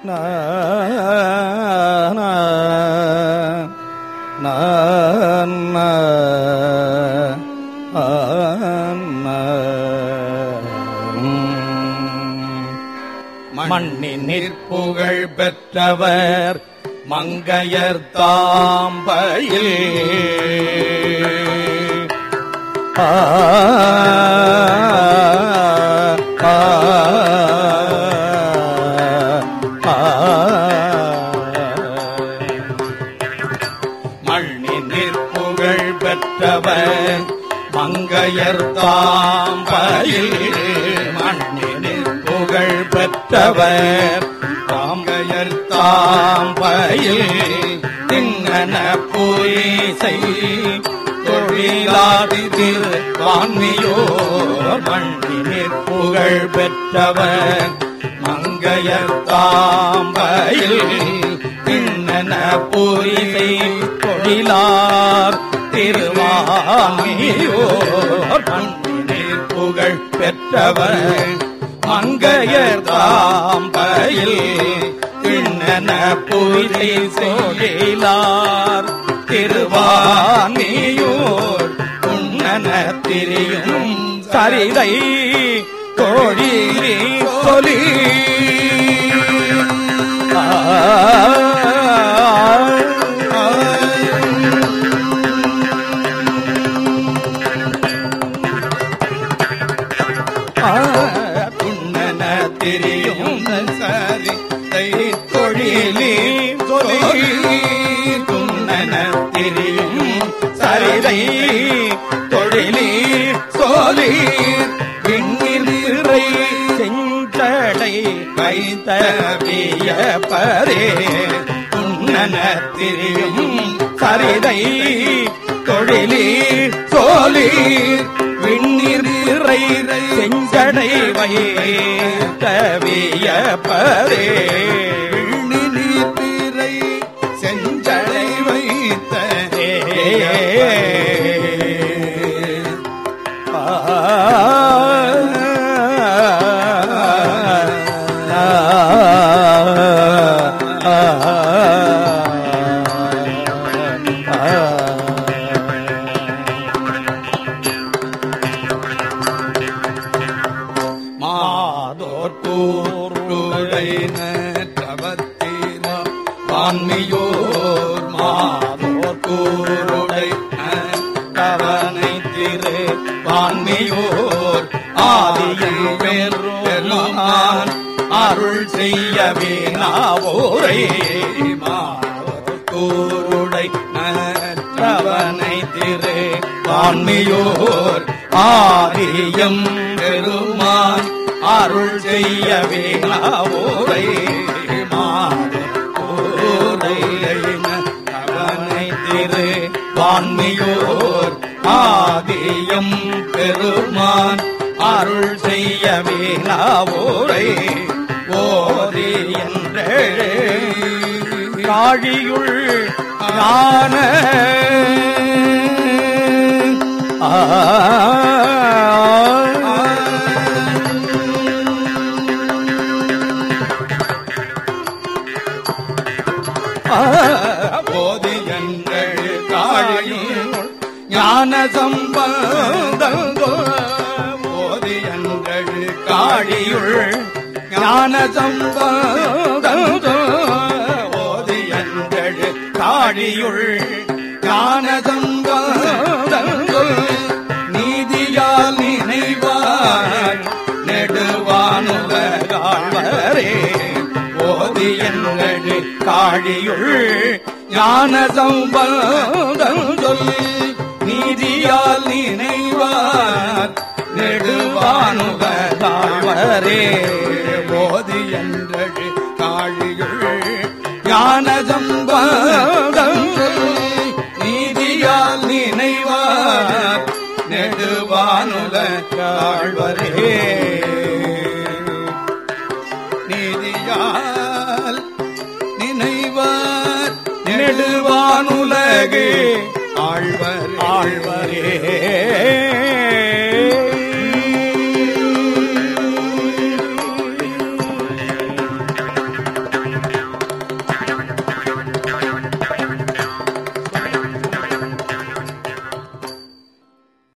மண்ணின் நிற்புகழ் பெற்றவர் மங்கையர் தாம்பயில் மண்ணின் நிற்புகழ் பெற்றவர் மங்கையர் தாம்பயில் மண்ணின் புகழ் பெற்றவர் தாங்கையர் தாம்பயில் திங்கன பூசை தொழிலாதிர் வான்மியோர் மண்ணின் புகழ் பெற்றவர் மங்கையர் தாம்பயில் திங்கன பூசை தொழிலார் திருவான்மியோர் மண்ணின் புகழ் பெற்றவர் மங்கையர் தாம்பயில் திண்ணன பூசை சோழிலார் திருவான்மியோர் உண்ணன திரியும் சரிதை தோழி சொல்லி திரியும் சரிதை தொழிலே சொல்லி துண்ணன திரியும் சரிதை தொழிலே சொல்லி விண்ணிறை செஞ்சடை வைத்தவிய பரே துண்ணன திரியும் சரிதை தொழிலே சொல்லி விண்ணிறை செஞ்சடை வைத்தவிய பரே விண்ணிறை செஞ்சடை வைத்த வான்மியோர் மாதோர் கூருடை கவனை திரு வான்மியோர் ஆதியில் பெருமான் அருள் செய்யவே நாவோரை மாதோர் கூருடை கவனை திரு வான்மியோர் ஆதியம் பெருமான் அருள் செய்யவே நாவோரை கவனை திரு வான்மியோர் ஆதியம் பெருமான் அருள் செய்யவே நாவோரை ஓதி என்றே காழியுள் ஞான போதி எங்கள் காழியுள் ஞான சம்பந்தம் போதி எங்கள் காழியுள் ஞான சம்பந்தம் போதி எங்கள் காழியுள் ஞான சம்பந்தம் நீதியால் நினைவார் நெடுவானுலகாழ்வரே போதி எங்கள் காழியுள் ஞான சம்பந்தம் சொல் நீதியால் நினைவார் நெடுவானுகதாழ்வரே போதி என்றழு காழியுள் ஞான சம்பந்தம் சொல் நீதியால் நினைவார் நெடுவானுகதாழ்வரே நீதியால் நினைவார் நெடுவானுலகு ஆழ்வரே